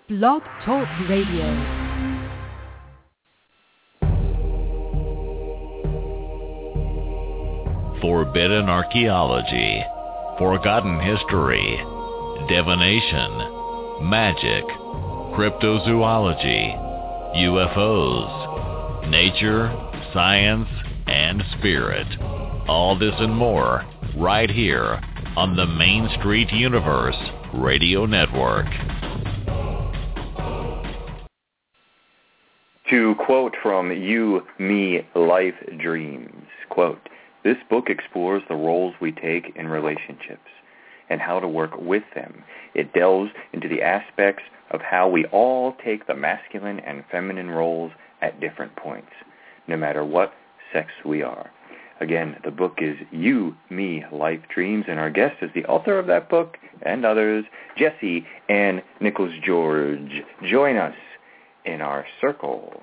Blog Talk Radio. Forbidden archaeology, forgotten history, divination, magic, cryptozoology, UFOs, nature, science, and spirit. All this and more right here on the Main Street Universe Radio Network. To quote from You, Me, Life Dreams, quote, "This book explores the roles we take in relationships and how to work with them. It delves into the aspects of how we all take the masculine and feminine roles at different points, no matter what sex we are." Again, the book is You, Me, Life Dreams, and our guest is the author of that book and others, Jessie Ann Nichols-George. Join us in our circle.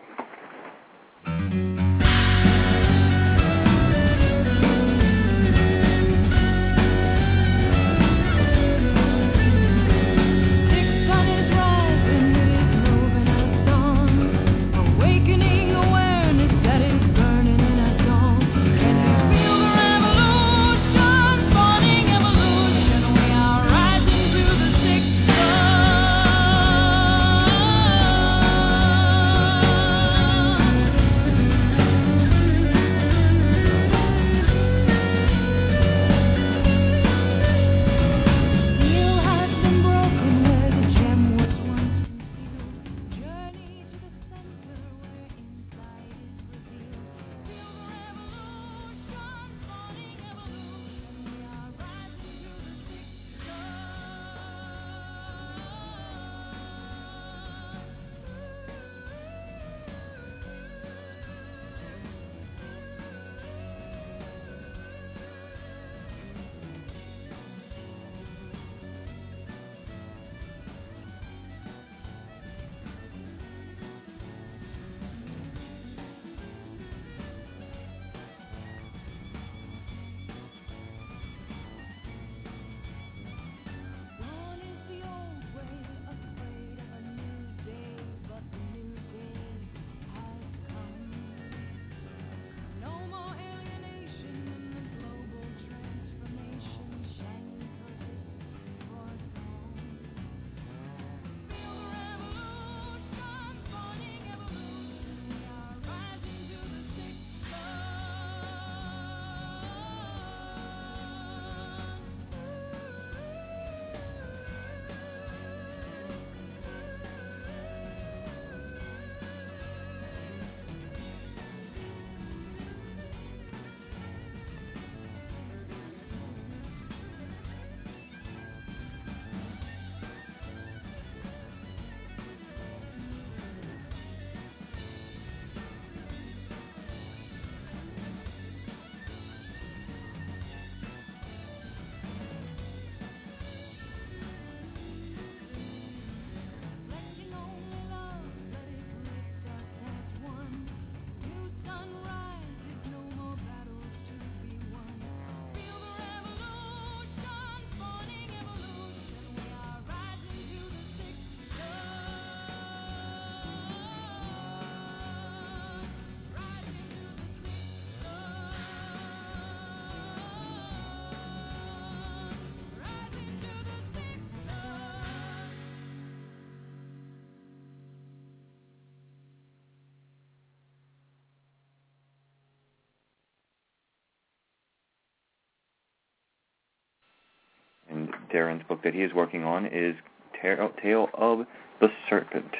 And Darren's book that he is working on is Tale of the Serpent.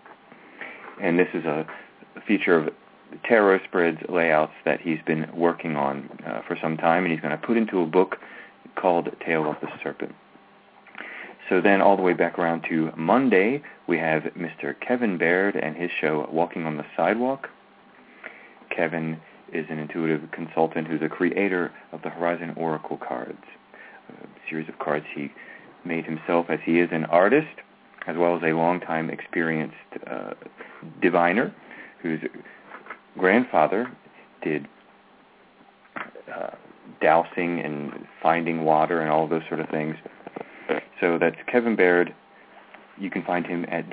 And this is a feature of tarot spreads layouts that he's been working on for some time, and he's going to put into a book called Tale of the Serpent. So then all the way back around to Monday, we have Mr. Kevin Baird and his show Walking on the Sidewalk. Kevin is an intuitive consultant who's a creator of the Horizon Oracle cards, a series of cards he made himself, as he is an artist as well as a long-time experienced diviner whose grandfather did dowsing and finding water and all those sort of things. So that's Kevin Baird you can find him at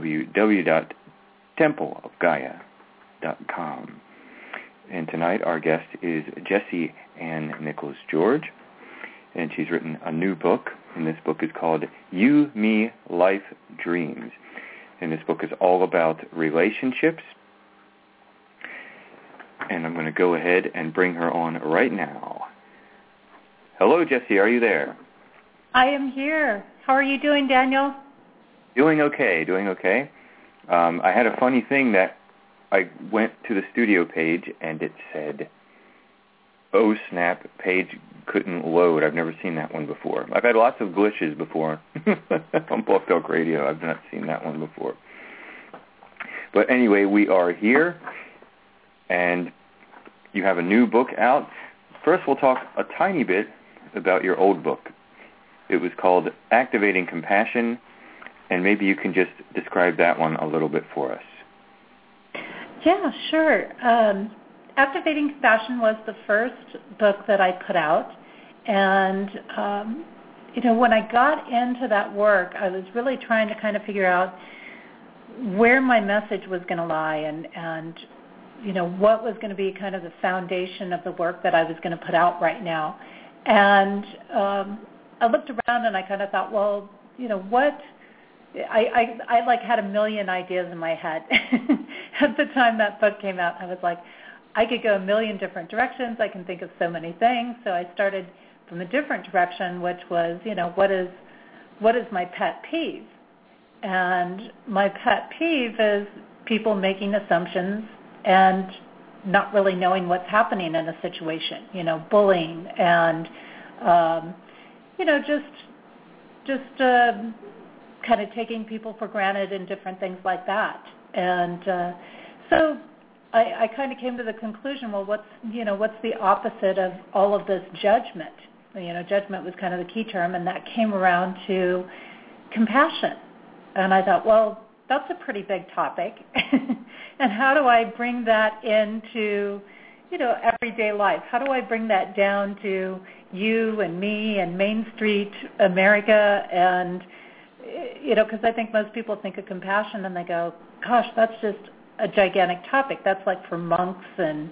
www.templeofgaia.com. And tonight our guest is Jessie Ann Nichols George, and she's written a new book, and this book is called You, Me, Life, Dreams. And this book is all about relationships. And I'm going to go ahead and bring her on right now. Hello, Jessie. Are you there? I am here. How are you doing, Daniel? Doing okay. I had a funny thing that I went to the studio page and it said, oh snap, page couldn't load. I've never seen that one before. I've had lots of glitches before on Blog Talk Radio. I've not seen that one before. But anyway, we are here, and you have a new book out. First, we'll talk a tiny bit about your old book. It was called Activating Compassion, and maybe you can just describe that one a little bit for us. Yeah, sure. Activating Compassion was the first book that I put out, and when I got into that work, I was really trying to kind of figure out where my message was going to lie, and what was going to be kind of the foundation of the work that I was going to put out right now. And I looked around and I kind of thought, well, what? I had a million ideas in my head. At the time that book came out, I was like, I could go a million different directions. I can think of so many things. So I started from a different direction, which was, what is my pet peeve? And my pet peeve is people making assumptions and not really knowing what's happening in a situation, bullying and, just kind of taking people for granted and different things like that. And so I kind of came to the conclusion, well, what's the opposite of all of this judgment? Judgment was kind of the key term, and that came around to compassion. And I thought, well, that's a pretty big topic. And how do I bring that into, everyday life? How do I bring that down to you and me and Main Street America? And, because I think most people think of compassion and they go, gosh, that's just a gigantic topic. That's like for monks and,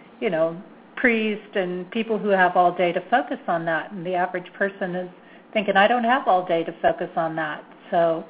priests and people who have all day to focus on that. And the average person is thinking, I don't have all day to focus on that. So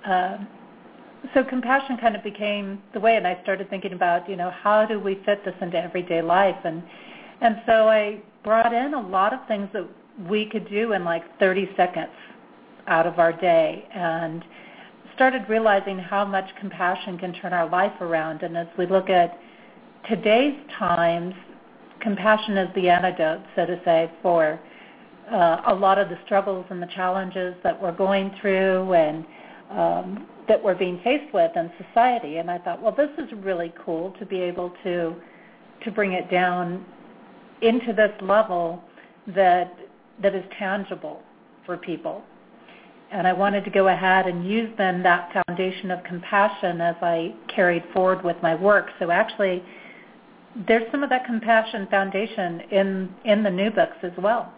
compassion kind of became the way, and I started thinking about, how do we fit this into everyday life? And so I brought in a lot of things that we could do in like 30 seconds out of our day, and started realizing how much compassion can turn our life around. And as we look at today's times, compassion is the antidote, so to say, for a lot of the struggles and the challenges that we're going through and that we're being faced with in society. And I thought, well, this is really cool to be able to bring it down into this level that is tangible for people. And I wanted to go ahead and use then that foundation of compassion as I carried forward with my work. So actually, there's some of that compassion foundation in the new books as well.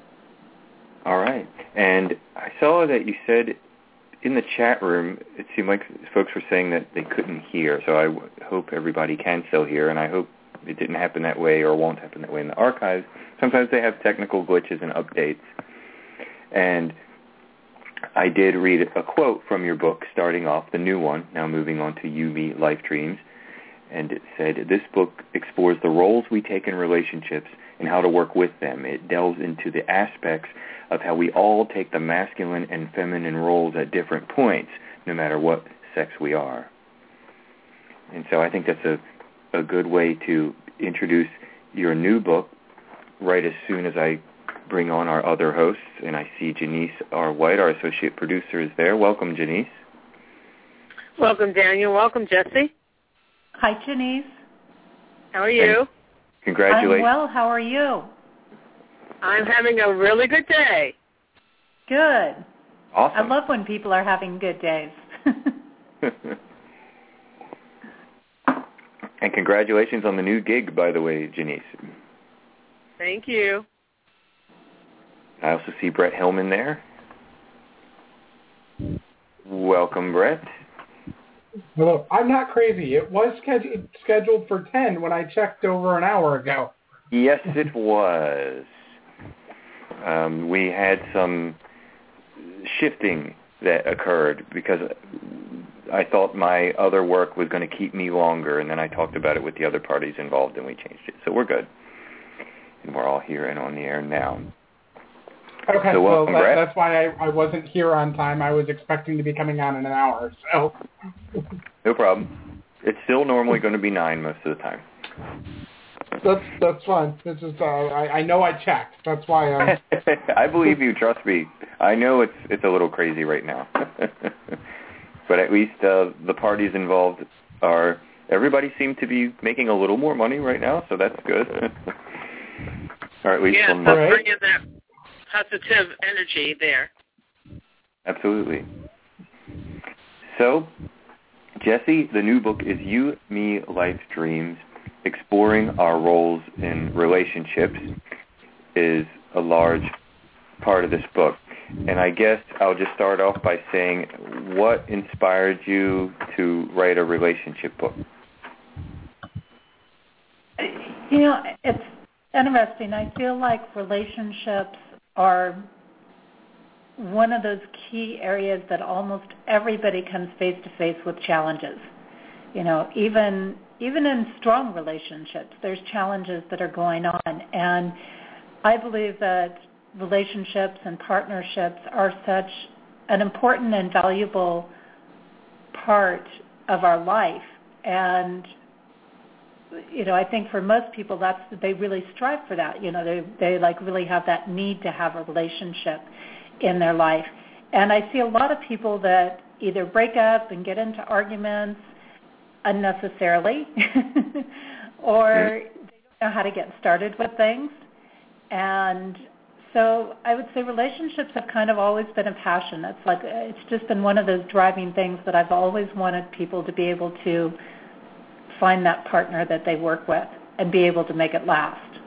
All right. And I saw that you said in the chat room, it seemed like folks were saying that they couldn't hear. So I hope everybody can still hear, and I hope it didn't happen that way or won't happen that way in the archives. Sometimes they have technical glitches and updates. And I did read a quote from your book, starting off the new one, now moving on to You, Me, Life, Dreams. And it said, this book explores the roles we take in relationships and how to work with them. It delves into the aspects of how we all take the masculine and feminine roles at different points, no matter what sex we are. And so I think that's a good way to introduce your new book right as soon as I bring on our other hosts. And I see Janice R. White, our associate producer, is there. Welcome, Janice. Welcome, Daniel. Welcome, Jessie. Hi, Janice. How are you? And congratulations. I'm well. How are you? I'm having a really good day. Good. Awesome. I love when people are having good days. And congratulations on the new gig, by the way, Janice. Thank you. I also see Brett Hillman there. welcome, Brett. Hello. I'm not crazy. It was scheduled for 10 when I checked over an hour ago. Yes, it was. We had some shifting that occurred because I thought my other work was going to keep me longer, and then I talked about it with the other parties involved, and we changed it. So we're good. And we're all here and on the air now. Okay, so welcome, well, Brett. That's why I wasn't here on time. I was expecting to be coming on in an hour, so. No problem. It's still normally going to be 9 most of the time. That's fine. It's just I know I checked. That's why I'm. I believe you. Trust me. I know it's a little crazy right now, but at least the parties involved are. Everybody seems to be making a little more money right now, so that's good. Or at least from that's bringing that positive energy there. Absolutely. So, Jesse, the new book is You, Me, Life's Dreams. Exploring our roles in relationships is a large part of this book. And I guess I'll just start off by saying, what inspired you to write a relationship book? You know, it's interesting. I feel like relationships are one of those key areas that almost everybody comes face to face with challenges. You know, even in strong relationships, there's challenges that are going on. And I believe that relationships and partnerships are such an important and valuable part of our life. And, you know, I think for most people, they really strive for that. You know, they like really have that need to have a relationship in their life. And I see a lot of people that either break up and get into arguments unnecessarily or they don't know how to get started with things. And so I would say relationships have kind of always been a passion. It's just been one of those driving things that I've always wanted people to be able to find that partner that they work with and be able to make it last.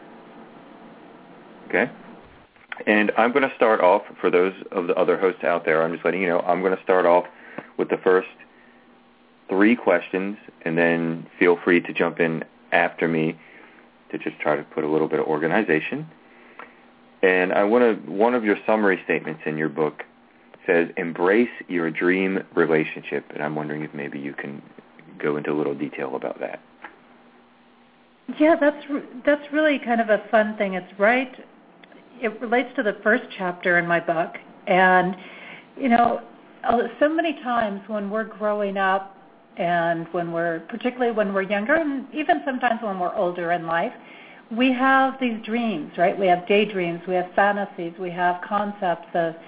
Okay. And I'm going to start off, for those of the other hosts out there, I'm just letting you know, I'm going to start off with the first 3 questions, and then feel free to jump in after me to just try to put a little bit of organization. And one of your summary statements in your book says, embrace your dream relationship. And I'm wondering if maybe you can go into a little detail about that. Yeah, that's really kind of a fun thing. It's right. It relates to the first chapter in my book. And, you know, so many times when we're growing up and particularly when we're younger and even sometimes when we're older in life, we have these dreams, right? We have daydreams, we have fantasies, we have concepts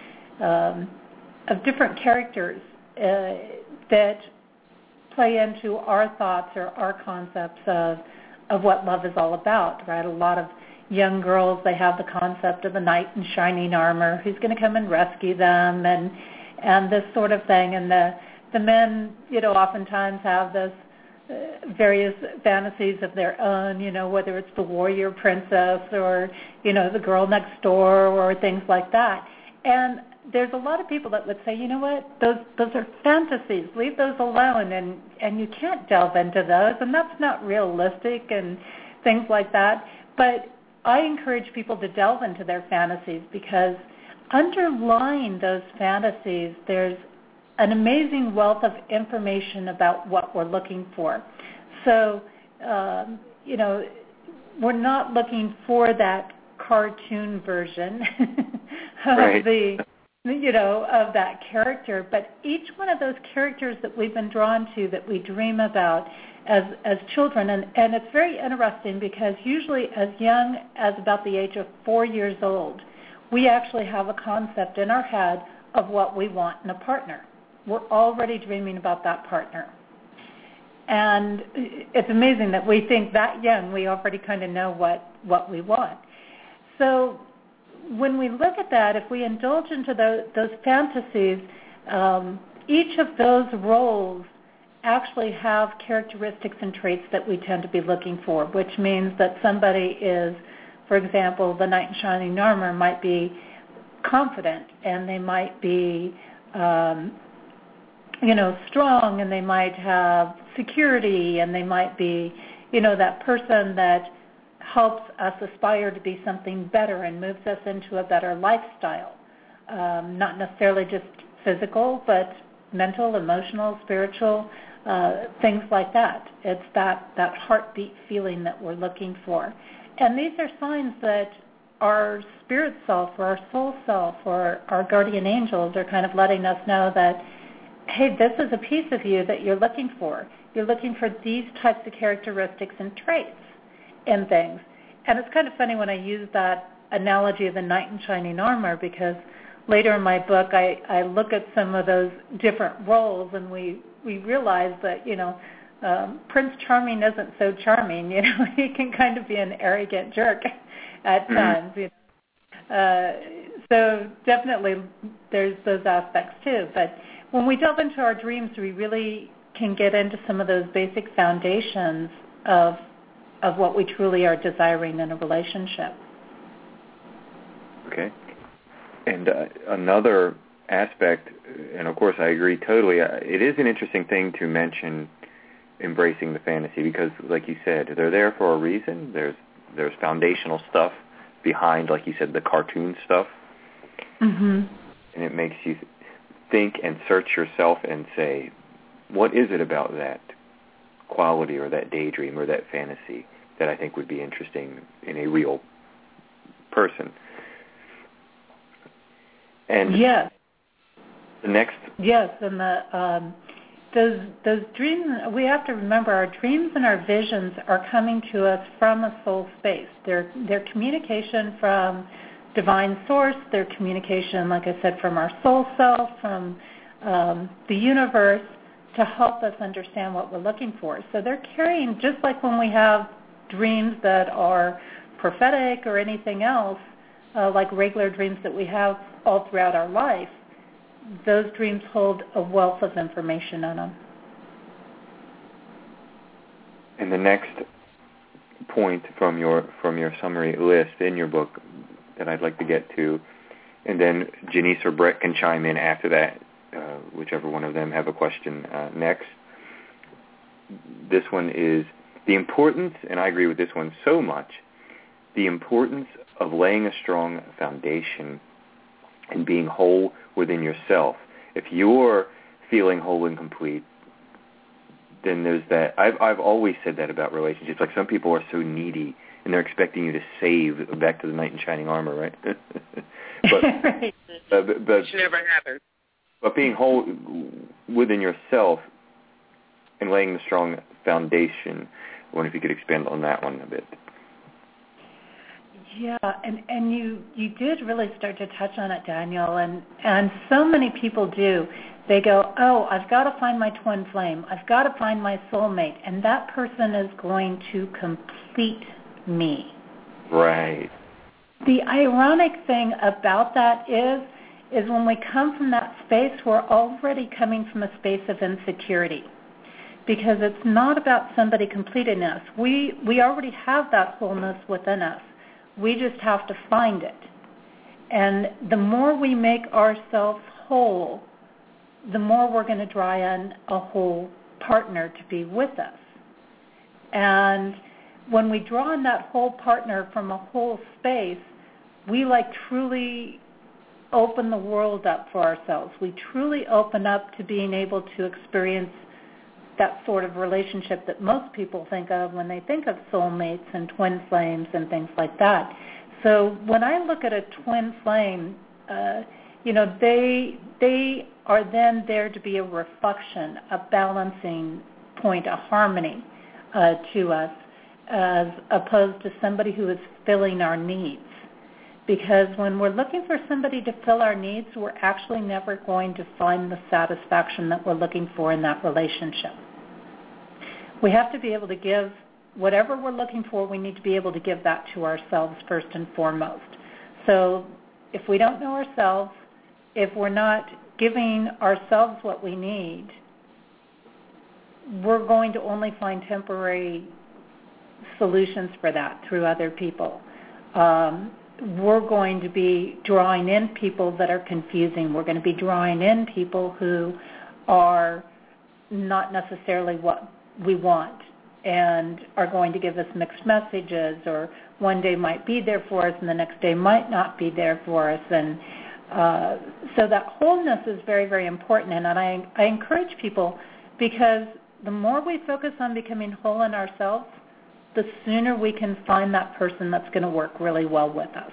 of different characters that play into our thoughts or our concepts of what love is all about, right? A lot of young girls, they have the concept of the knight in shining armor who's going to come and rescue them and this sort of thing. And the men, you know, oftentimes have this various fantasies of their own, you know, whether it's the warrior princess or, you know, the girl next door or things like that. And there's a lot of people that would say, you know what, those are fantasies. Leave those alone, and you can't delve into those, and that's not realistic and things like that. But I encourage people to delve into their fantasies because underlying those fantasies, there's an amazing wealth of information about what we're looking for. So, you know, we're not looking for that cartoon version of that character, but each one of those characters that we've been drawn to, that we dream about as children, and it's very interesting because usually as young as about the age of 4 years old, we actually have a concept in our head of what we want in a partner. We're already dreaming about that partner. And it's amazing that we think that young, we already kind of know what we want. So when we look at that, if we indulge into those fantasies, each of those roles actually have characteristics and traits that we tend to be looking for, which means that somebody is, for example, the knight in shining armor, might be confident, and they might be strong, and they might have security, and they might be, that person that helps us aspire to be something better and moves us into a better lifestyle. Not necessarily just physical, but mental, emotional, spiritual, things like that. It's that heartbeat feeling that we're looking for. And these are signs that our spirit self or our soul self or our guardian angels are kind of letting us know that, hey, this is a piece of you that you're looking for. You're looking for these types of characteristics and traits in things. And it's kind of funny when I use that analogy of the knight in shining armor, because later in my book I look at some of those different roles, and we realize that, Prince Charming isn't so charming. He can kind of be an arrogant jerk at times. So definitely there's those aspects too. But when we delve into our dreams, we really can get into some of those basic foundations of what we truly are desiring in a relationship. Okay. And another aspect, and of course I agree totally, it is an interesting thing to mention embracing the fantasy, because like you said, they're there for a reason. There's foundational stuff behind, like you said, the cartoon stuff. Mm-hmm. And it makes you think and search yourself and say, what is it about that quality or that daydream or that fantasy that I think would be interesting in a real person? And yes. The next... Yes, and those dreams, we have to remember our dreams and our visions are coming to us from a soul space. They're communication from divine source, their communication, like I said, from our soul self, from the universe, to help us understand what we're looking for. So they're carrying, just like when we have dreams that are prophetic or anything else, like regular dreams that we have all throughout our life, those dreams hold a wealth of information in them. And the next point from your summary list in your book that I'd like to get to, and then Janice or Brett can chime in after that, whichever one of them have a question next. This one is the importance, and I agree with this one so much, the importance of laying a strong foundation and being whole within yourself. If you're feeling whole and complete, then there's that. I've always said that about relationships. Like, some people are so needy and they're expecting you to save, back to the knight in shining armor, right? but Which never happens. But being whole within yourself and laying the strong foundation, I wonder if you could expand on that one a bit. Yeah, and you did really start to touch on it, Daniel, and so many people do. They go, oh, I've got to find my twin flame. I've got to find my soulmate, and that person is going to complete me. Right. The ironic thing about that is when we come from that space, we're already coming from a space of insecurity, because it's not about somebody completing us. We already have that wholeness within us. We just have to find it. And the more we make ourselves whole, the more we're going to draw in a whole partner to be with us. And when we draw in that whole partner from a whole space, we truly open the world up for ourselves. We truly open up to being able to experience that sort of relationship that most people think of when they think of soulmates and twin flames and things like that. So when I look at a twin flame, they are then there to be a reflection, a balancing point, a harmony to us, as opposed to somebody who is filling our needs. Because when we're looking for somebody to fill our needs, we're actually never going to find the satisfaction that we're looking for in that relationship. We have to be able to give whatever we're looking for. We need to be able to give that to ourselves first and foremost. So if we don't know ourselves, if we're not giving ourselves what we need, we're going to only find temporary solutions for that through other people. We're going to be drawing in people that are confusing. We're going to be drawing in people who are not necessarily what we want and are going to give us mixed messages, or one day might be there for us and the next day might not be there for us. And so that wholeness is very, very important. And I encourage people, because the more we focus on becoming whole in ourselves, the sooner we can find that person that's going to work really well with us.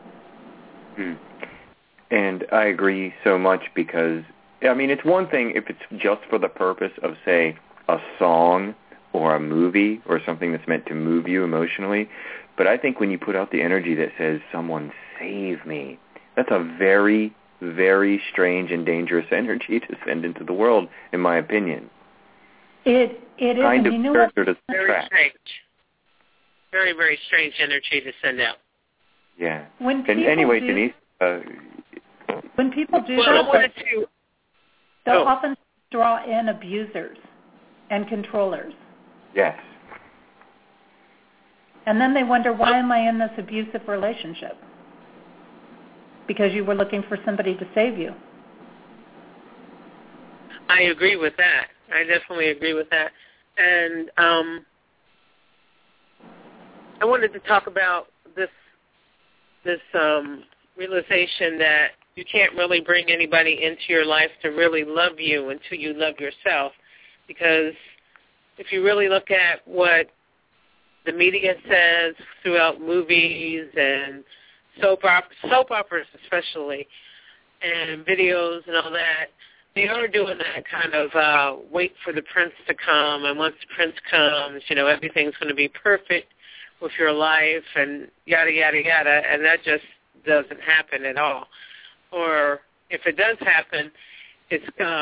And I agree so much, because, I mean, it's one thing if it's just for the purpose of, say, a song or a movie or something that's meant to move you emotionally. But I think when you put out the energy that says, someone save me, that's a very, very strange and dangerous energy to send into the world, in my opinion. It is. Kind of character to very strange. Very, very strange energy to send out. Yeah. And anyway, Denise... when people do that, they'll often draw in abusers and controllers. Yes. And then they wonder, why am I in this abusive relationship? Because you were looking for somebody to save you. I agree with that. I definitely agree with that. And I wanted to talk about this realization that you can't really bring anybody into your life to really love you until you love yourself. Because if you really look at what the media says throughout movies and soap operas especially, and videos and all that, they are doing that kind of wait for the prince to come, and once the prince comes, everything's going to be perfect with your life and yada, yada, yada, and that just doesn't happen at all. Or if it does happen, it's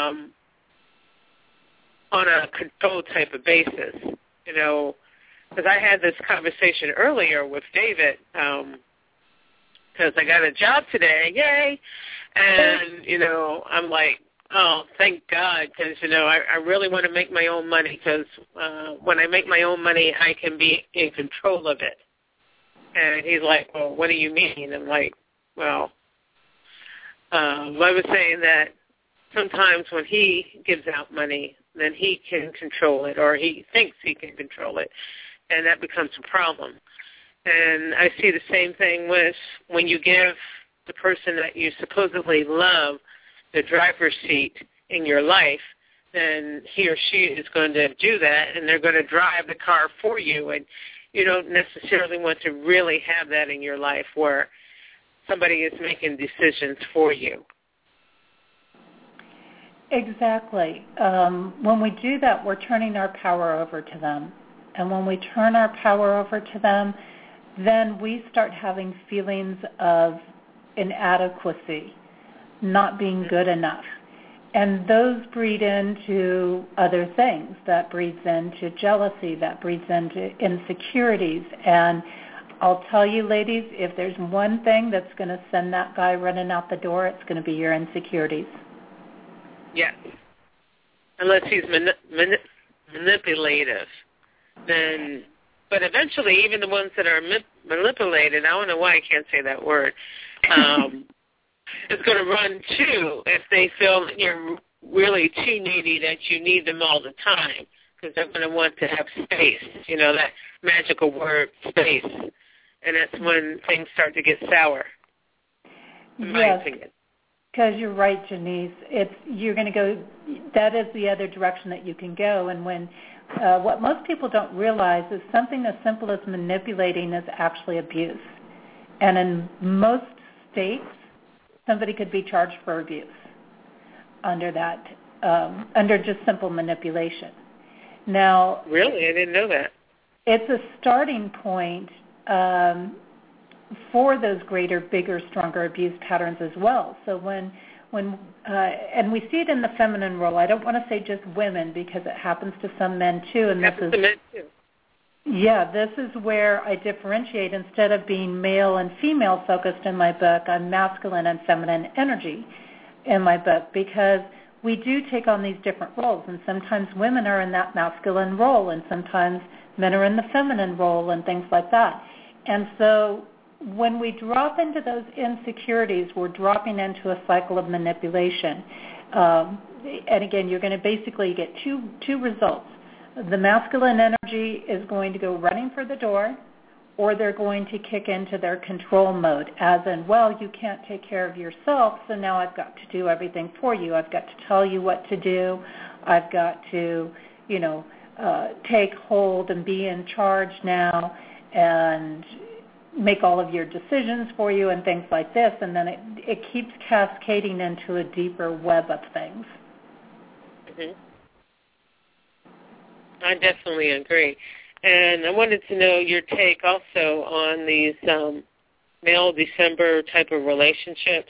on a controlled type of basis, because I had this conversation earlier with David, because I got a job today, yay, and, I'm like, oh, thank God, because, I really want to make my own money, because when I make my own money, I can be in control of it. And he's like, well, what do you mean? I'm like, well, I was saying that sometimes when he gives out money, then he can control it, or he thinks he can control it, and that becomes a problem. And I see the same thing with when you give the person that you supposedly love the driver's seat in your life, then he or she is going to do that, and they're going to drive the car for you, and you don't necessarily want to really have that in your life where somebody is making decisions for you. Exactly. When we do that, we're turning our power over to them. And when we turn our power over to them, then we start having feelings of inadequacy, not being good enough. And those breed into other things. That breeds into jealousy. That breeds into insecurities. And I'll tell you, ladies, if there's one thing that's going to send that guy running out the door, it's going to be your insecurities. Yes. Unless he's manipulative. Then, but eventually, even the ones that are manipulated, I don't know why I can't say that word, is going to run too if they feel that you're really too needy, that you need them all the time, because they're going to want to have space, that magical word, space. And that's when things start to get sour, in my opinion. Because you're right, Janice. You're going to go. That is the other direction that you can go. And when what most people don't realize is something as simple as manipulating is actually abuse. And in most states, somebody could be charged for abuse under that, under just simple manipulation. Now, really, I didn't know that. It's a starting point for those greater, bigger, stronger abuse patterns as well. So when and we see it in the feminine role. I don't want to say just women because it happens to some men too. And happens to men too. Yeah, this is where I differentiate. Instead of being male and female focused in my book, I'm masculine and feminine energy in my book, because we do take on these different roles, and sometimes women are in that masculine role, and sometimes men are in the feminine role, and things like that. And so when we drop into those insecurities, we're dropping into a cycle of manipulation. And again, you're going to basically get two results. The masculine energy is going to go running for the door, or they're going to kick into their control mode, as in, well, you can't take care of yourself, so now I've got to do everything for you. I've got to tell you what to do. I've got to, take hold and be in charge now and make all of your decisions for you and things like this, and then it keeps cascading into a deeper web of things. Mm-hmm. I definitely agree. And I wanted to know your take also on these male December type of relationships.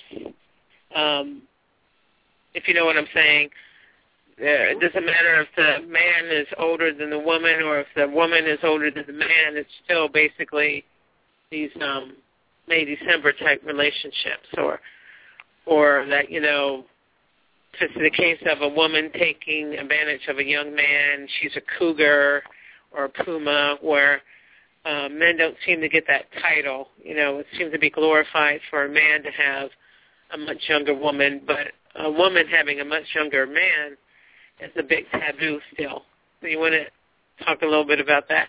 If you know what I'm saying, it doesn't matter if the man is older than the woman or if the woman is older than the man. It's still basically these May December type relationships, or that if it's the case of a woman taking advantage of a young man, she's a cougar or a puma, where men don't seem to get that title. It seems to be glorified for a man to have a much younger woman, but a woman having a much younger man is a big taboo still. So you want to talk a little bit about that?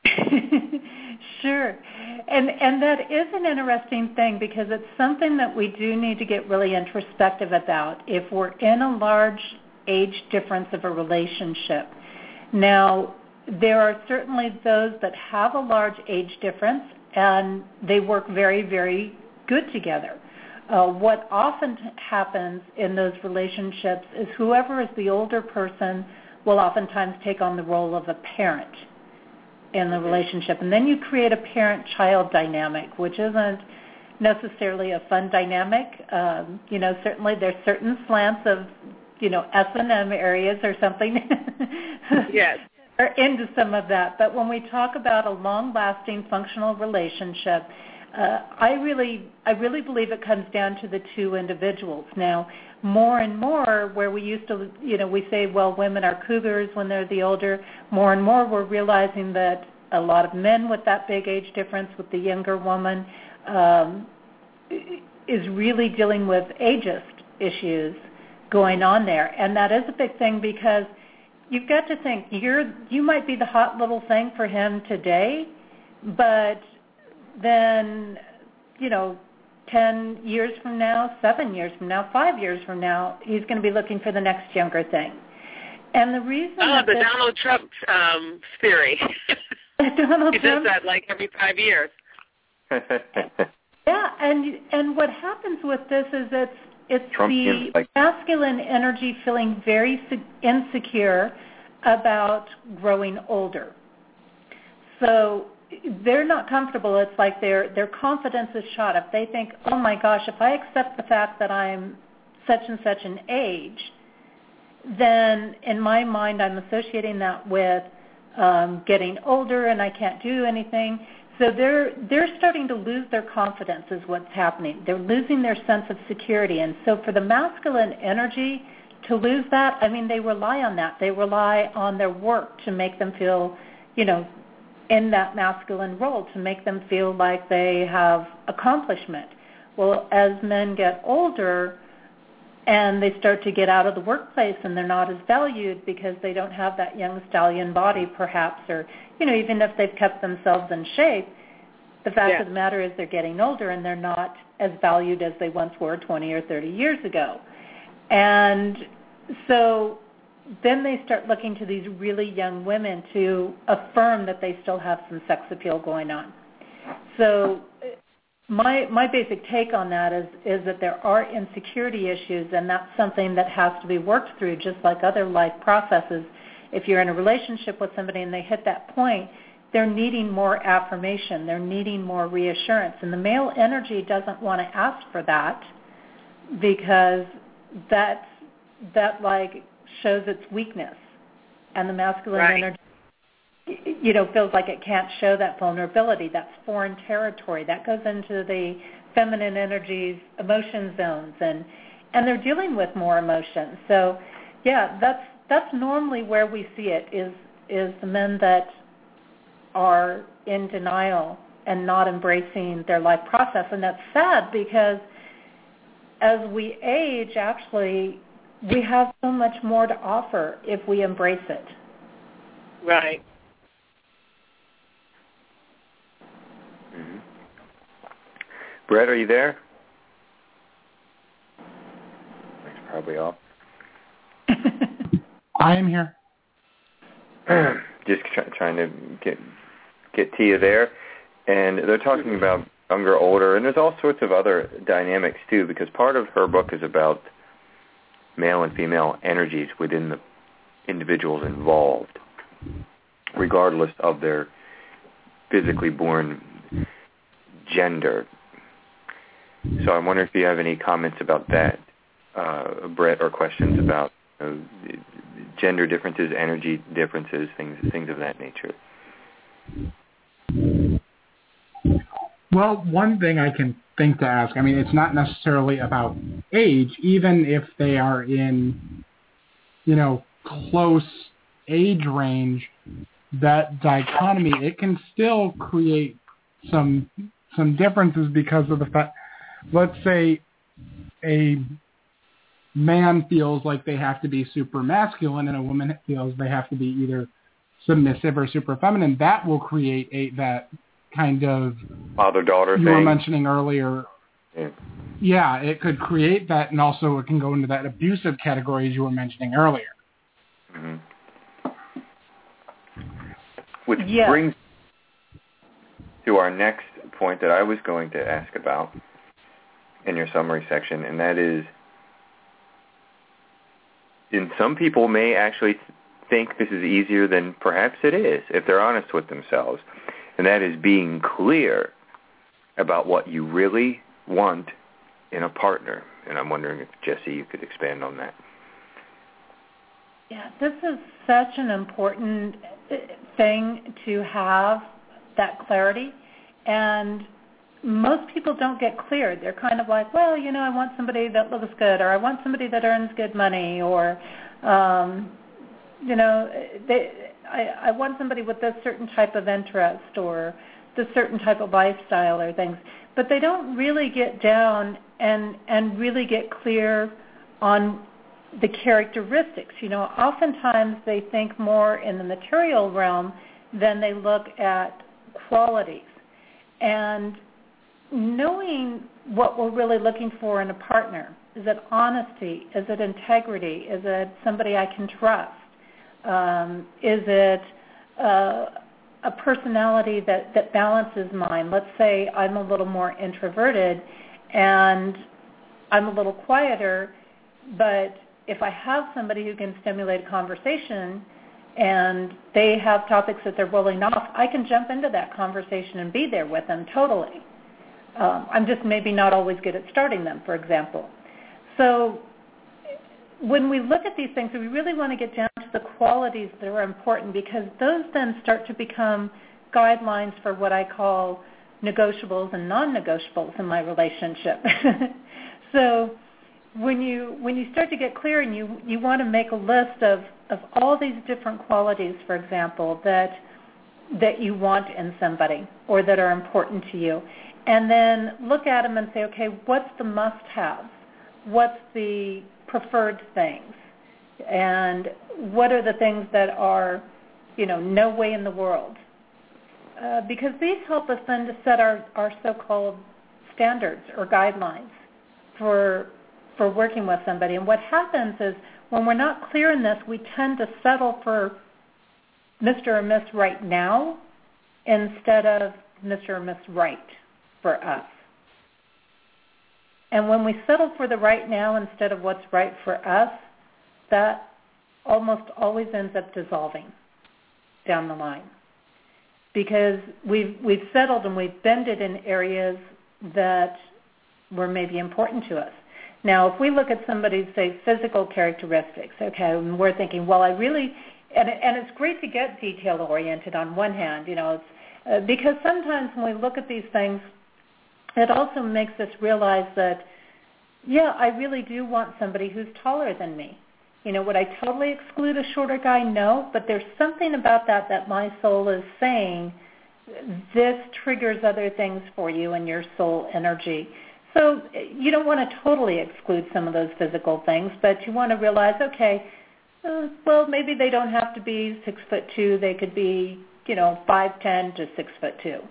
Sure. And that is an interesting thing, because it's something that we do need to get really introspective about if we're in a large age difference of a relationship. Now, there are certainly those that have a large age difference, and they work very, very good together. What often happens in those relationships is whoever is the older person will oftentimes take on the role of a parent in the relationship. And then you create a parent-child dynamic, which isn't necessarily a fun dynamic. Certainly there's certain slants of, S&M areas or something. Yes. Are into some of that. But when we talk about a long-lasting functional relationship, I really believe it comes down to the two individuals. Now, more and more, where we used to, we say, well, women are cougars when they're the older, more and more we're realizing that a lot of men with that big age difference with the younger woman is really dealing with ageist issues going on there. And that is a big thing, because you've got to think, you might be the hot little thing for him today, but then, 10 years from now, 7 years from now, 5 years from now, he's going to be looking for the next younger thing. And the reason Donald Trump theory. He does that like every 5 years. Yeah, and what happens with this is it's Trump the masculine energy feeling very insecure about growing older. So they're not comfortable. It's like their confidence is shot. If they think, oh my gosh, if I accept the fact that I'm such and such an age, then in my mind I'm associating that with getting older and I can't do anything. So they're starting to lose their confidence is what's happening. They're losing their sense of security. And so for the masculine energy to lose that, they rely on that. They rely on their work to make them feel, in that masculine role, to make them feel like they have accomplishment. Well, as men get older and they start to get out of the workplace and they're not as valued because they don't have that young stallion body perhaps, or, even if they've kept themselves in shape, the fact of the matter is they're getting older and they're not as valued as they once were 20 or 30 years ago. And so then they start looking to these really young women to affirm that they still have some sex appeal going on. So my basic take on that is that there are insecurity issues, and that's something that has to be worked through, just like other life processes. If you're in a relationship with somebody and they hit that point, they're needing more affirmation. They're needing more reassurance. And the male energy doesn't want to ask for that, because that shows its weakness. And the masculine energy, feels like it can't show that vulnerability. That's foreign territory. That goes into the feminine energy's emotion zones, and they're dealing with more emotions. So, that's normally where we see it, is the men that are in denial and not embracing their life process. And that's sad, because as we age, actually, we have so much more to offer if we embrace it. Right. Mm-hmm. Brett, are you there? He's probably off. I am here. Just trying to get Tia there. And they're talking about younger, older, and there's all sorts of other dynamics, too, because part of her book is about male and female energies within the individuals involved, regardless of their physically born gender. So I wonder if you have any comments about that, Brett, or questions about gender differences, energy differences, things of that nature. Well, one thing I can think to ask, I mean, it's not necessarily about age, even if they are in, close age range, that dichotomy, it can still create some differences because of the fact, let's say a man feels like they have to be super masculine and a woman feels they have to be either submissive or super feminine. That will create that kind of father-daughter thing you were mentioning earlier. Yeah. Yeah, it could create that, and also it can go into that abusive category as you were mentioning earlier. Mm-hmm. Which brings to our next point that I was going to ask about in your summary section, and that is, and some people may actually think this is easier than perhaps it is if they're honest with themselves, and that is being clear about what you really want in a partner. And I'm wondering if, Jessie, you could expand on that. Yeah, this is such an important thing to have, that clarity. And most people don't get clear. They're kind of like, well, I want somebody that looks good, or I want somebody that earns good money, or, I want somebody with this certain type of interest or this certain type of lifestyle or things. But they don't really get down and really get clear on the characteristics. Oftentimes they think more in the material realm than they look at qualities. And knowing what we're really looking for in a partner, is it honesty? Is it integrity? Is it somebody I can trust? Is it a personality that balances mine? Let's say I'm a little more introverted and I'm a little quieter, but if I have somebody who can stimulate a conversation and they have topics that they're rolling off, I can jump into that conversation and be there with them totally. I'm just maybe not always good at starting them, for example. So when we look at these things, we really want to get down to the qualities that are important, because those then start to become guidelines for what I call negotiables and non-negotiables in my relationship. So when you start to get clear and you want to make a list of all these different qualities, for example, that you want in somebody or that are important to you, and then look at them and say, okay, what's the must-have? What's the preferred things? And what are the things that are, no way in the world? Because these help us then to set our so-called standards or guidelines for working with somebody. And what happens is when we're not clear in this, we tend to settle for Mr. or Miss right now instead of Mr. or Miss right for us. And when we settle for the right now instead of what's right for us, that almost always ends up dissolving down the line. Because we've settled and we've bended in areas that were maybe important to us. Now, if we look at somebody's, say, physical characteristics, okay, and we're thinking, well, and it's great to get detail-oriented on one hand, it's, because sometimes when we look at these things, it also makes us realize that, yeah, I really do want somebody who's taller than me. Would I totally exclude a shorter guy? No, but there's something about that my soul is saying, this triggers other things for you in your soul energy. So you don't want to totally exclude some of those physical things, but you want to realize, okay, well, maybe they don't have to be 6'2". They could be, 5'10" to 6'2".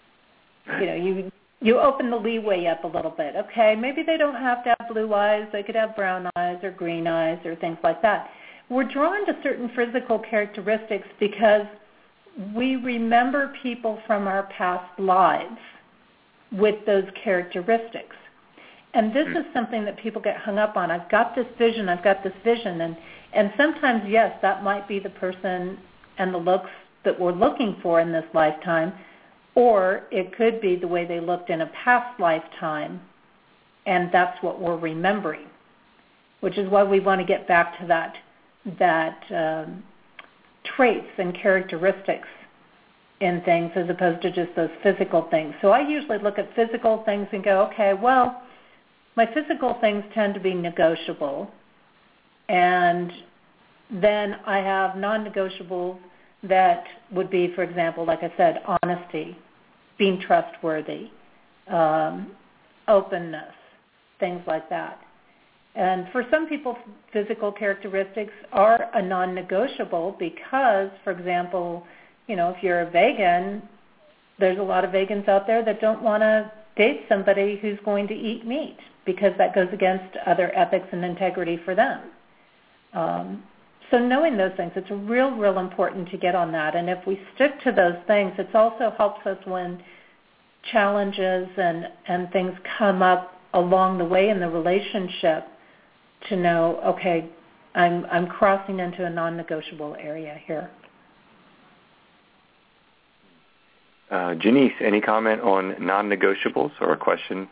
You open the leeway up a little bit. Okay, maybe they don't have to have blue eyes. They could have brown eyes or green eyes or things like that. We're drawn to certain physical characteristics because we remember people from our past lives with those characteristics. And this is something that people get hung up on. I've got this vision. And sometimes, yes, that might be the person and the looks that we're looking for in this lifetime, or it could be the way they looked in a past lifetime, and that's what we're remembering, which is why we want to get back to that traits and characteristics in things as opposed to just those physical things. So I usually look at physical things and go, okay, well, my physical things tend to be negotiable, and then I have non-negotiables that would be, for example, like I said, honesty, being trustworthy, openness, things like that. And for some people, physical characteristics are a non-negotiable because, for example, if you're a vegan, there's a lot of vegans out there that don't want to date somebody who's going to eat meat because that goes against other ethics and integrity for them. So knowing those things, it's real important to get on that. And if we stick to those things, it also helps us when challenges and things come up along the way in the relationship to know, okay, I'm crossing into a non-negotiable area here. Janice, any comment on non-negotiables or a question?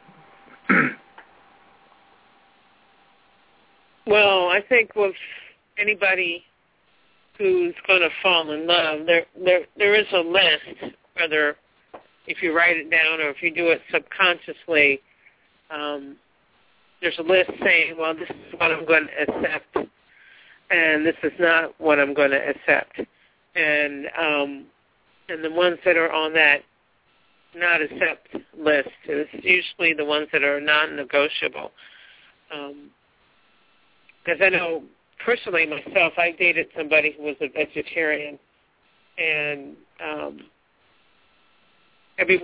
Well, I think with anybody who's going to fall in love, there is a list, whether if you write it down or if you do it subconsciously, there's a list saying, well, this is what I'm going to accept, and this is not what I'm going to accept. And the ones that are on that not accept list is usually the ones that are non-negotiable. Because I know personally myself, I dated somebody who was a vegetarian, and every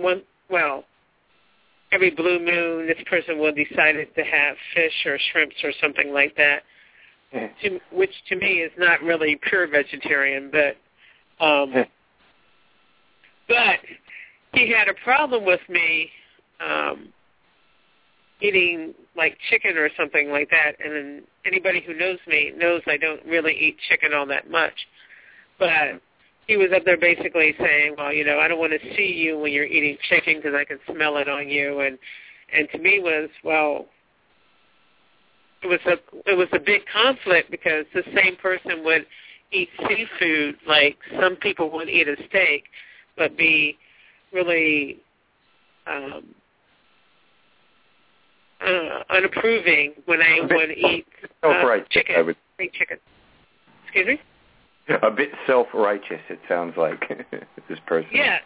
blue moon, this person will decide to have fish or shrimps or something like that, which to me is not really pure vegetarian, but he had a problem with me eating like chicken or something like that, and anybody who knows me knows I don't really eat chicken all that much. But he was up there basically saying, well, I don't want to see you when you're eating chicken because I can smell it on you, and to me was, well, it was a big conflict because the same person would eat seafood like some people would eat a steak, but be really unapproving when I would eat chicken. Chicken. Excuse me? A bit self-righteous, it sounds like, this person. Yes.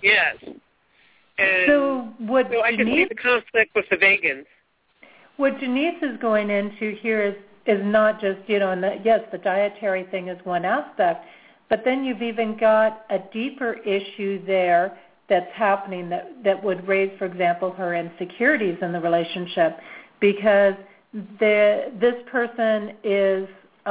And so I can see the conflict with the vegans. What Janice is going into here is not just, yes, the dietary thing is one aspect, but then you've even got a deeper issue there that's happening that would raise, for example, her insecurities in the relationship, because this person is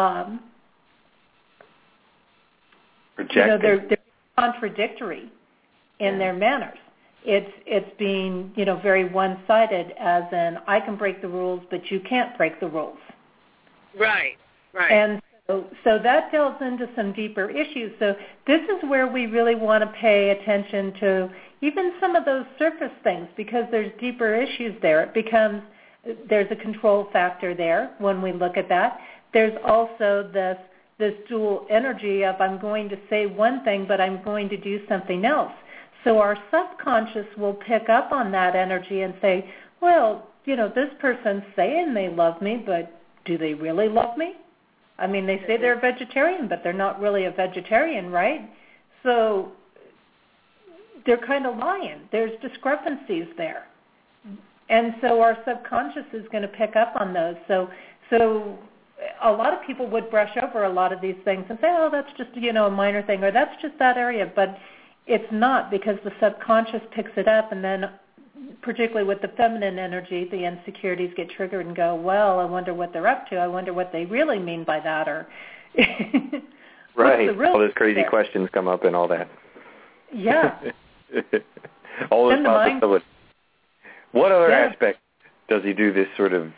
they're contradictory in their manners. It's being very one-sided, as in I can break the rules, but you can't break the rules. Right. And so that delves into some deeper issues. So this is where we really want to pay attention to even some of those surface things, because there's deeper issues there. There's a control factor there when we look at that. There's also this dual energy of I'm going to say one thing, but I'm going to do something else. So our subconscious will pick up on that energy and say, well, this person's saying they love me, but do they really love me? I mean, they say they're a vegetarian, but they're not really a vegetarian, right? So they're kind of lying. There's discrepancies there. And so our subconscious is going to pick up on those. So a lot of people would brush over a lot of these things and say, oh, that's just, a minor thing, or that's just that area. But it's not, because the subconscious picks it up, and then particularly with the feminine energy, the insecurities get triggered and go, well, I wonder what they're up to. I wonder what they really mean by that. Or right. All those crazy questions come up and all that. Yeah. All those possibilities. What other aspect does he do this sort of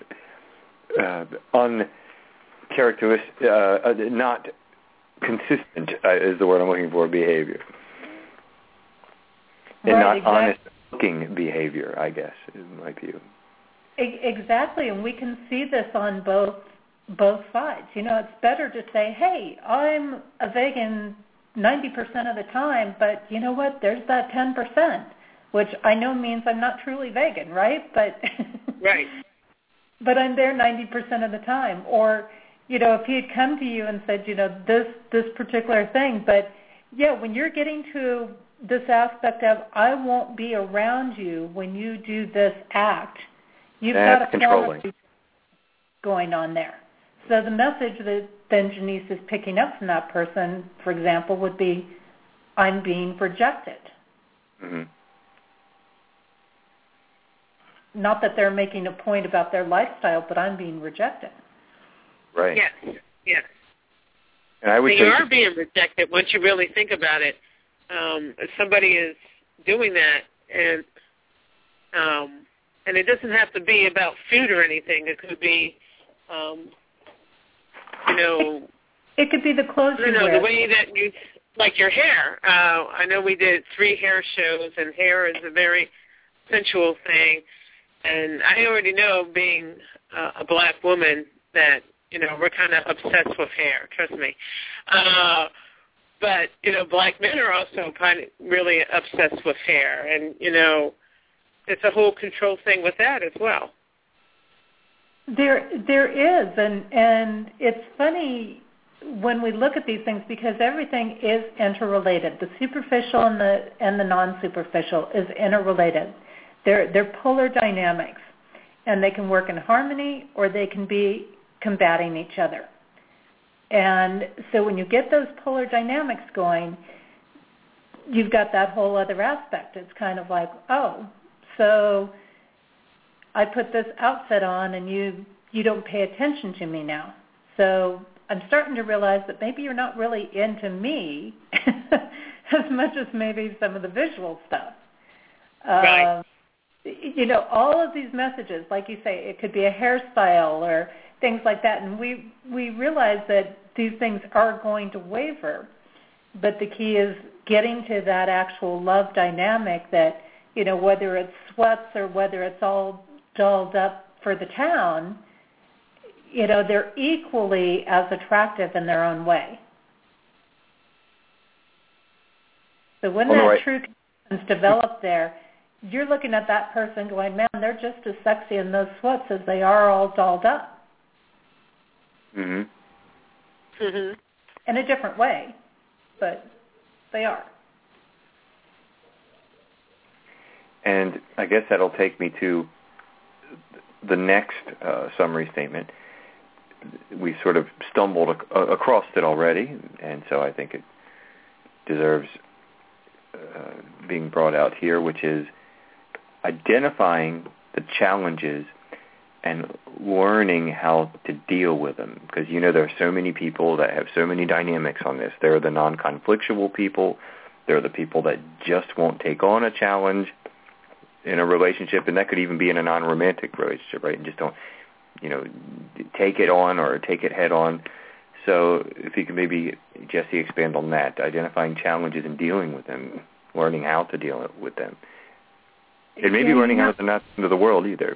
uncharacteristic, not consistent is the word I'm looking for, behavior? And not honest-looking behavior, I guess, in my view. Exactly, and we can see this on both sides. It's better to say, hey, I'm a vegan 90% of the time, but you know what? There's that 10%, which I know means I'm not truly vegan, right? But right. But I'm there 90% of the time. Or, if he had come to you and said, this particular thing, but yeah, when you're getting to this aspect of I won't be around you when you do this act, you've got a controlling going on there. So the message that then Janice is picking up from that person, for example, would be, I'm being rejected. Mm-hmm. Not that they're making a point about their lifestyle, but I'm being rejected. Right. Yes. And I would they are being rejected once you really think about it. If somebody is doing that, and it doesn't have to be about food or anything. It could be, it could be the clothes you wear. The way that you, like your hair. I know we did 3 hair shows, and hair is a very sensual thing. And I already know, being a black woman, that, we're kind of obsessed with hair, trust me. But, black men are also kind of really obsessed with hair. And, it's a whole control thing with that as well. There is. And it's funny when we look at these things, because everything is interrelated. The superficial and the non-superficial is interrelated. They're polar dynamics, and they can work in harmony, or they can be combating each other. And so when you get those polar dynamics going, you've got that whole other aspect. It's kind of like, oh, so I put this outfit on, and you don't pay attention to me now. So I'm starting to realize that maybe you're not really into me as much as maybe some of the visual stuff. Right. All of these messages, like you say, it could be a hairstyle or things like that. And we realize that these things are going to waver. But the key is getting to that actual love dynamic that, whether it's sweats or whether it's all dolled up for the town, they're equally as attractive in their own way. So when that true connection's developed there, you're looking at that person going, man, they're just as sexy in those sweats as they are all dolled up. Mm-hmm. Mm-hmm. In a different way, but they are. And I guess that'll take me to the next summary statement. We sort of stumbled across it already, and so I think it deserves being brought out here, which is identifying the challenges and learning how to deal with them. Because, there are so many people that have so many dynamics on this. There are the non-conflictual people. There are the people that just won't take on a challenge in a relationship, and that could even be in a non-romantic relationship, right? And just don't, take it on or take it head on. So if you could maybe, Jesse, expand on that, identifying challenges and dealing with them, learning how to deal with them. And maybe learning how to not into the world either.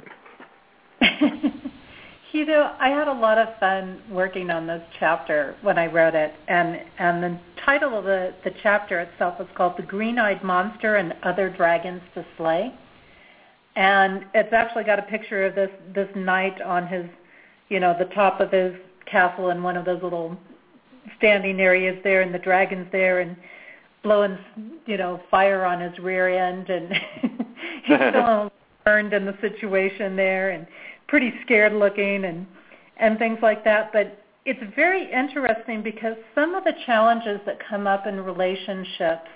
I had a lot of fun working on this chapter when I wrote it, and the title of the chapter itself is called The Green-Eyed Monster and Other Dragons to Slay. And it's actually got a picture of this knight on his, the top of his castle in one of those little standing areas there, and the dragon's there, and blowing, fire on his rear end, and he's feeling concerned in the situation there and pretty scared looking and things like that. But it's very interesting because some of the challenges that come up in relationships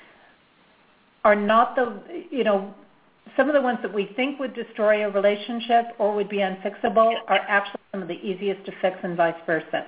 are not some of the ones that we think would destroy a relationship or would be unfixable are actually some of the easiest to fix and vice versa.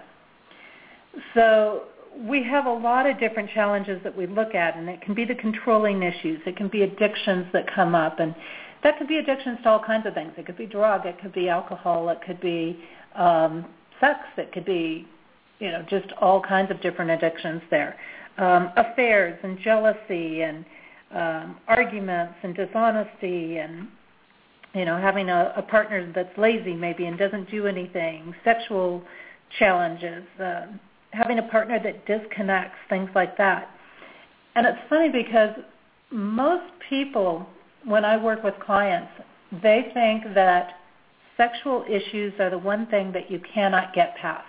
So we have a lot of different challenges that we look at, and it can be the controlling issues. It can be addictions that come up, and that could be addictions to all kinds of things. It could be drug, it could be alcohol, it could be sex, it could be, just all kinds of different addictions there. Affairs and jealousy and arguments and dishonesty and, having a partner that's lazy maybe and doesn't do anything, sexual challenges, having a partner that disconnects, things like that. And it's funny because most people, when I work with clients, they think that sexual issues are the one thing that you cannot get past.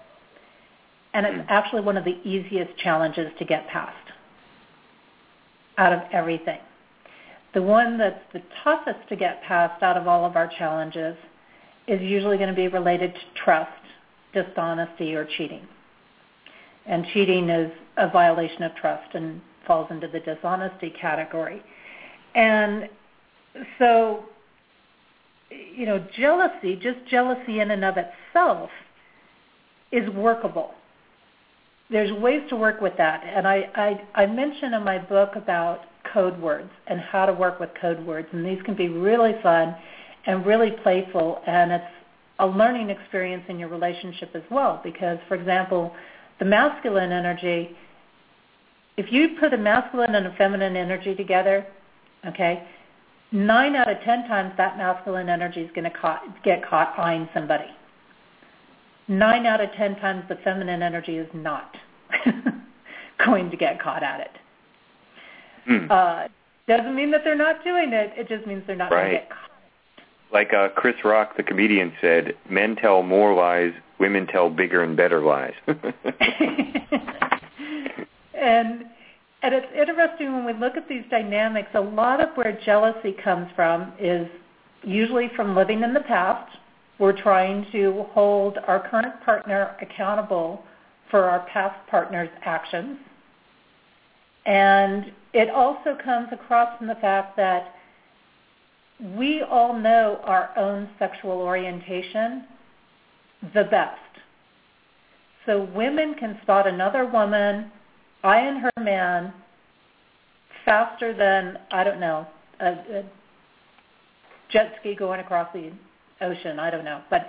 And it's actually one of the easiest challenges to get past out of everything. The one that's the toughest to get past out of all of our challenges is usually going to be related to trust, dishonesty, or cheating. And cheating is a violation of trust and falls into the dishonesty category. And so, jealousy, just jealousy in and of itself, is workable. There's ways to work with that. And I mention in my book about code words and how to work with code words. And these can be really fun and really playful. And it's a learning experience in your relationship as well. Because, for example, the masculine energy, if you put a masculine and a feminine energy together, okay, 9 out of 10 times that masculine energy is going to get caught eyeing somebody. 9 out of 10 times the feminine energy is not going to get caught at it. Doesn't mean that they're not doing it. It just means they're not going to get caught. Like Chris Rock, the comedian, said, men tell more lies, women tell bigger and better lies. And it's interesting when we look at these dynamics, a lot of where jealousy comes from is usually from living in the past. We're trying to hold our current partner accountable for our past partner's actions. And it also comes across from the fact that we all know our own sexual orientation the best. So women can spot another woman, eyeing her man, faster than, a jet ski going across the ocean, I don't know. But,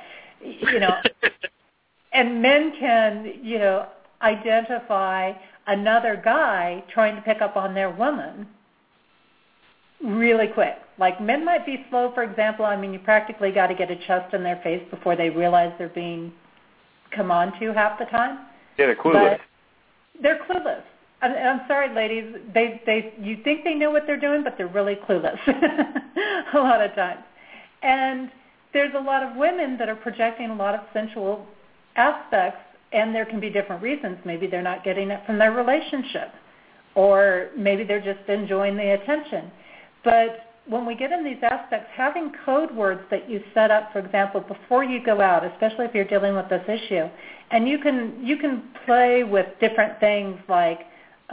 and men can, identify another guy trying to pick up on their woman really quick. Like men might be slow, for example. You practically got to get a chest in their face before they realize they're being come on to half the time. Yeah, they're clueless. But they're clueless. I'm sorry, ladies. You think they know what they're doing, but they're really clueless a lot of times. And there's a lot of women that are projecting a lot of sensual aspects, and there can be different reasons. Maybe they're not getting it from their relationship, or maybe they're just enjoying the attention. But when we get in these aspects, having code words that you set up, for example, before you go out, especially if you're dealing with this issue, and you can play with different things like,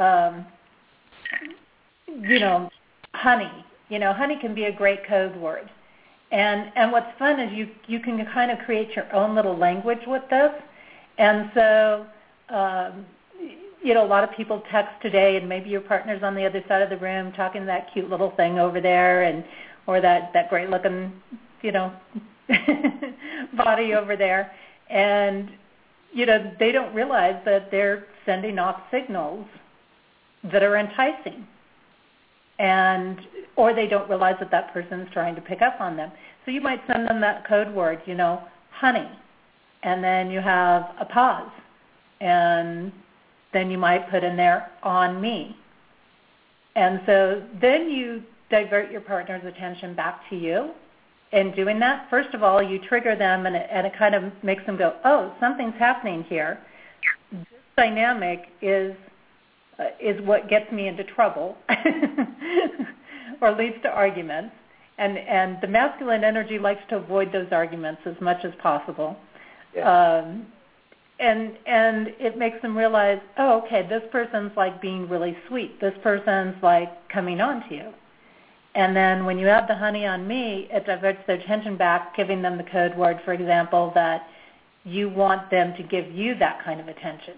honey. Honey can be a great code word. And what's fun is you can kind of create your own little language with this. And so, a lot of people text today, and maybe your partner's on the other side of the room talking to that cute little thing over there, or that great looking, body over there. And, they don't realize that they're sending off signals that are enticing. Or they don't realize that person's trying to pick up on them. So you might send them that code word, honey, and then you have a pause, and then you might put in there, on me. And so then you divert your partner's attention back to you. In doing that, first of all, you trigger them, and it kind of makes them go, oh, something's happening here. This dynamic is what gets me into trouble or leads to arguments. And the masculine energy likes to avoid those arguments as much as possible. Yeah. And it makes them realize, oh, okay, this person's like being really sweet. This person's like coming on to you. And then when you add the honey on me, it diverts their attention back, giving them the code word, for example, that you want them to give you that kind of attention.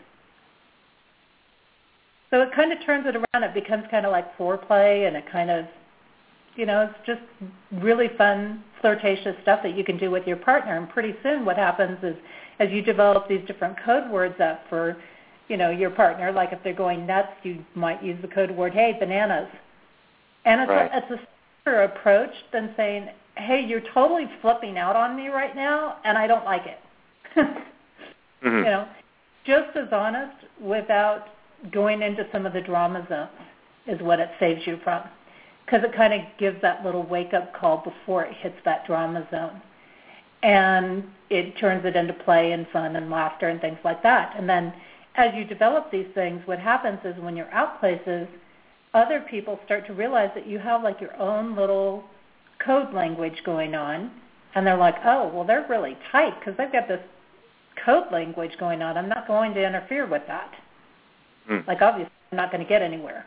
So it kind of turns it around. It becomes kind of like foreplay, and it kind of, it's just really fun, flirtatious stuff that you can do with your partner. And pretty soon what happens is, as you develop these different code words up for, your partner, like if they're going nuts, you might use the code word, hey, bananas. And it's a simpler approach than saying, hey, you're totally flipping out on me right now, and I don't like it. Mm-hmm. Just as honest without going into some of the drama zones is what it saves you from, because it kind of gives that little wake-up call before it hits that drama zone. And it turns it into play and fun and laughter and things like that. And then as you develop these things, what happens is when you're out places, other people start to realize that you have like your own little code language going on. And they're like, oh, well, they're really tight because they've got this code language going on. I'm not going to interfere with that. Like, obviously, I'm not going to get anywhere.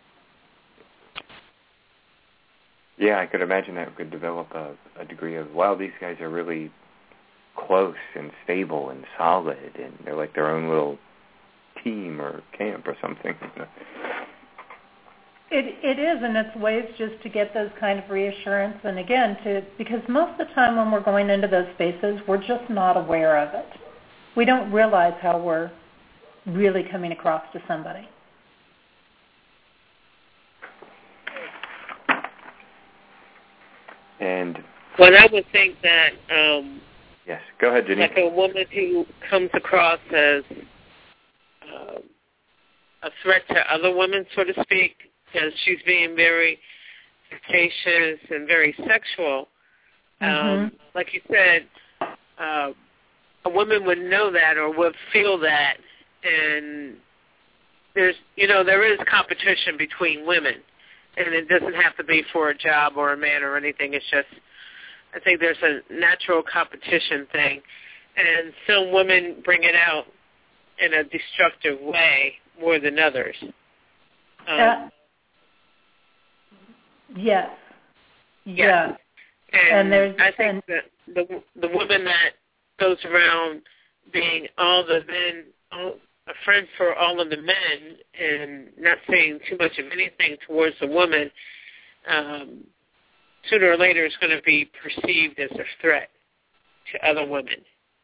Yeah, I could imagine that could develop a degree of, wow, these guys are really close and stable and solid, and they're like their own little team or camp or something. It is, and it's ways just to get those kind of reassurance. And again, because most of the time when we're going into those spaces, we're just not aware of it. We don't realize how we're really coming across to somebody. And well, I would think that yes, go ahead, Jenny. Like a woman who comes across as a threat to other women, so to speak, because she's being very flirtatious and very sexual. Like you said, a woman would know that or would feel that, and there is competition between women. And it doesn't have to be for a job or a man or anything. It's just, I think there's a natural competition thing. And some women bring it out in a destructive way more than others. Yes. Yeah. And I think that the woman that goes around being all the men, a friend for all of the men and not saying too much of anything towards the woman, sooner or later is going to be perceived as a threat to other women.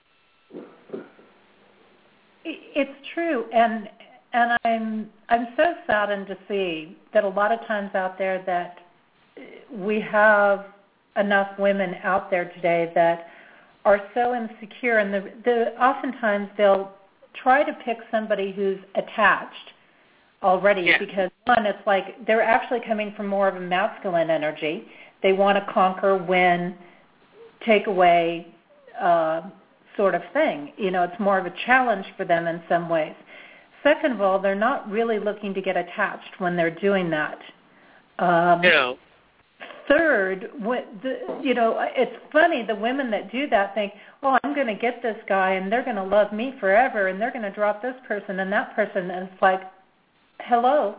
It's true, and I'm so saddened to see that a lot of times out there that we have enough women out there today that are so insecure, and oftentimes they'll try to pick somebody who's attached already because, one, it's like they're actually coming from more of a masculine energy. They want to conquer, win, take away sort of thing. It's more of a challenge for them in some ways. Second of all, they're not really looking to get attached when they're doing that. No. Third, it's funny, the women that do that think, oh, I'm going to get this guy and they're going to love me forever and they're going to drop this person and that person. And it's like, hello.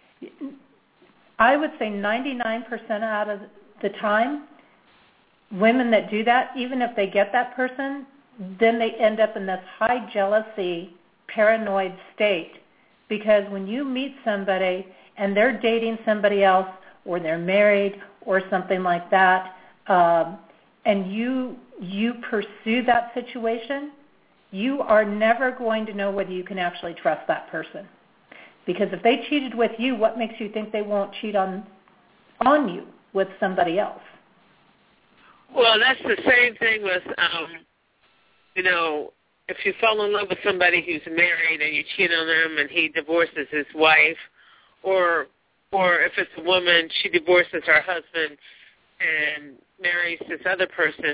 I would say 99% out of the time, women that do that, even if they get that person, then they end up in this high jealousy, paranoid state. Because when you meet somebody and they're dating somebody else or they're married or something like that, and you pursue that situation, you are never going to know whether you can actually trust that person. Because if they cheated with you, what makes you think they won't cheat on you with somebody else? Well, that's the same thing with, if you fall in love with somebody who's married and you cheat on them and he divorces his wife, or if it's a woman, she divorces her husband and marries this other person.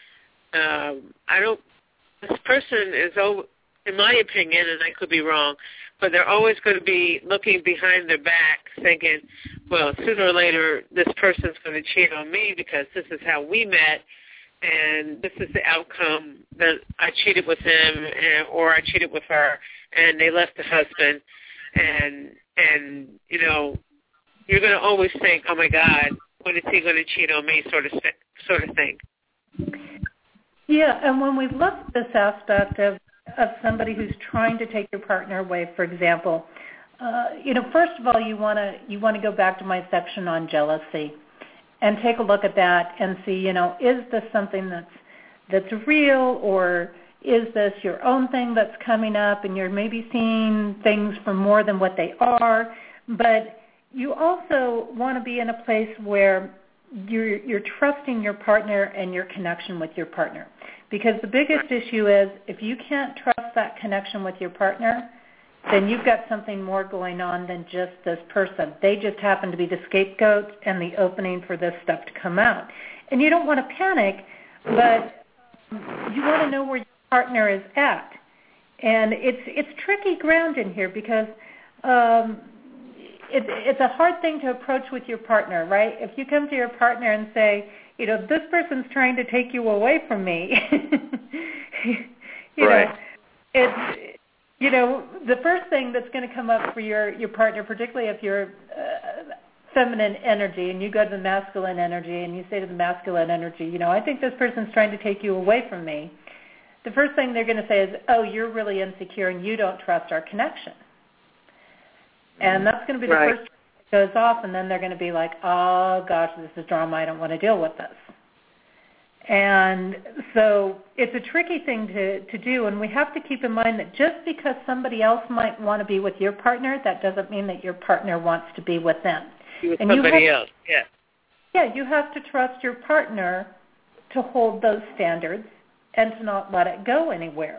This person is, in my opinion, and I could be wrong, but they're always going to be looking behind their back thinking, well, sooner or later, this person's going to cheat on me because this is how we met, and this is the outcome that I cheated with him or I cheated with her, and they left the husband, and you know, you're going to always think, oh my God, when is he going to cheat on me, sort of thing. Yeah, and when we look at this aspect of somebody who's trying to take your partner away, for example, you know, first of all, you want to go back to my section on jealousy and take a look at that and see, you know, is this something that's real, or is this your own thing that's coming up and you're maybe seeing things for more than what they are? But you also want to be in a place where you're trusting your partner and your connection with your partner. Because the biggest issue is if you can't trust that connection with your partner, then you've got something more going on than just this person. They just happen to be the scapegoat and the opening for this stuff to come out. And you don't want to panic, but you want to know where your partner is at. And it's tricky ground in here because it's a hard thing to approach with your partner, right? If you come to your partner and say, you know, this person's trying to take you away from me, you right. know, it's, you know, the first thing that's going to come up for your partner, particularly if you're feminine energy and you go to the masculine energy and you say to the masculine energy, you know, I think this person's trying to take you away from me, the first thing they're going to say is, oh, you're really insecure and you don't trust our connection. And that's going to be the first that goes off, and then they're going to be like, oh, gosh, this is drama. I don't want to deal with this. And so it's a tricky thing to do, and we have to keep in mind that just because somebody else might want to be with your partner, that doesn't mean that your partner wants to be with them. With somebody else, yeah. Yeah, you have to trust your partner to hold those standards and to not let it go anywhere.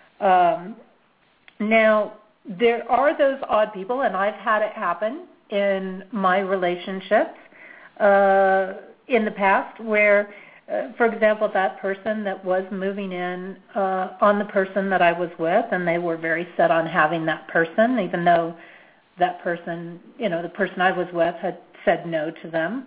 Now, there are those odd people, and I've had it happen in my relationships in the past where, for example, that person that was moving in on the person that I was with, and they were very set on having that person, even though that person, you know, the person I was with had said no to them.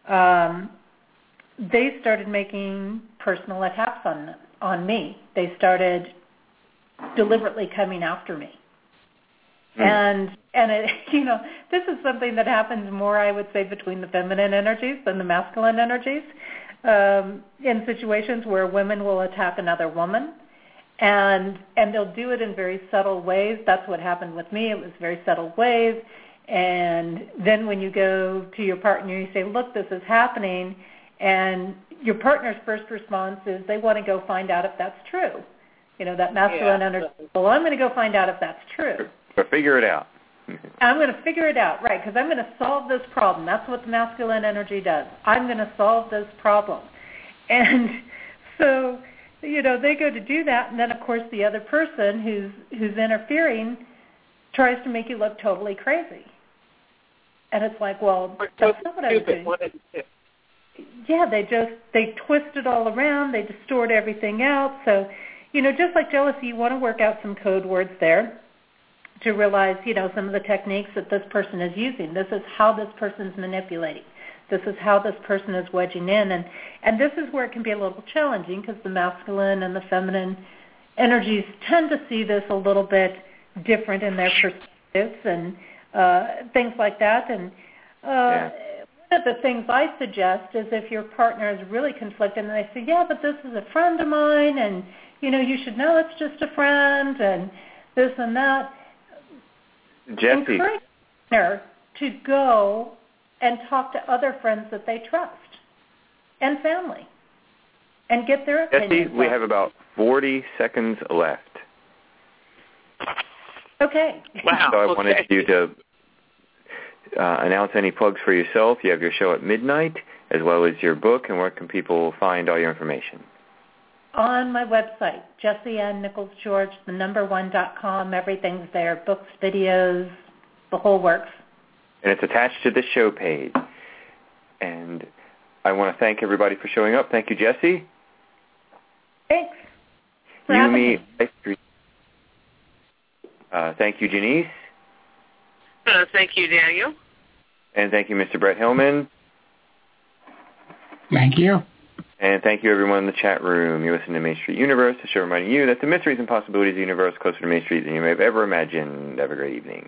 They started making personal attacks on me. They started deliberately coming after me. And it, you know, this is something that happens more, I would say, between the feminine energies than the masculine energies. In situations where women will attack another woman, and they'll do it in very subtle ways. That's what happened with me. It was very subtle ways. And then when you go to your partner, you say, look, this is happening, and your partner's first response is they want to go find out if that's true. You know, that masculine energy, well, I'm going to go find out if that's true. Or figure it out. I'm going to figure it out, right, because I'm going to solve this problem. That's what the masculine energy does. I'm going to solve this problem. And so, you know, they go to do that, and then, of course, the other person who's interfering tries to make you look totally crazy. And it's like, well, that's not what I was doing. Yeah, they twist it all around. They distort everything out. So, you know, just like jealousy, you want to work out some code words there to realize, you know, some of the techniques that this person is using. This is how this person's manipulating. This is how this person is wedging in. And this is where it can be a little challenging because the masculine and the feminine energies tend to see this a little bit different in their perspectives and things like that. And one of the things I suggest is if your partner is really conflicted and they say, yeah, but this is a friend of mine and, you know, you should know it's just a friend and this and that. Jesse. Encourage her to go and talk to other friends that they trust and family and get their opinions. Jesse, we have about 40 seconds left. Okay. Wow. So I wanted you to announce any plugs for yourself. You have your show at midnight as well as your book, and where can people find all your information? On my website, JessieAnnNicholsGeorge, #1.com. Everything's there, books, videos, the whole works. And it's attached to the show page. And I want to thank everybody for showing up. Thank you, Jessie. Thanks. Thank you, Janice. Thank you, Daniel. And thank you, Mr. Brett Hillman. Thank you. And thank you, everyone in the chat room. You listen to Main Street Universe, the show reminding you that the mysteries and possibilities of the universe are closer to Main Street than you may have ever imagined. Have a great evening.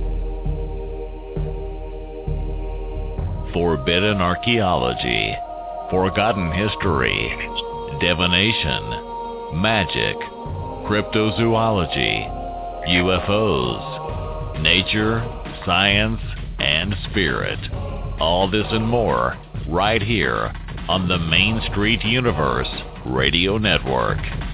Forbidden archaeology, forgotten history, divination, magic, cryptozoology, UFOs, nature, science, and spirit. All this and more right here on the Main Street Universe Radio Network.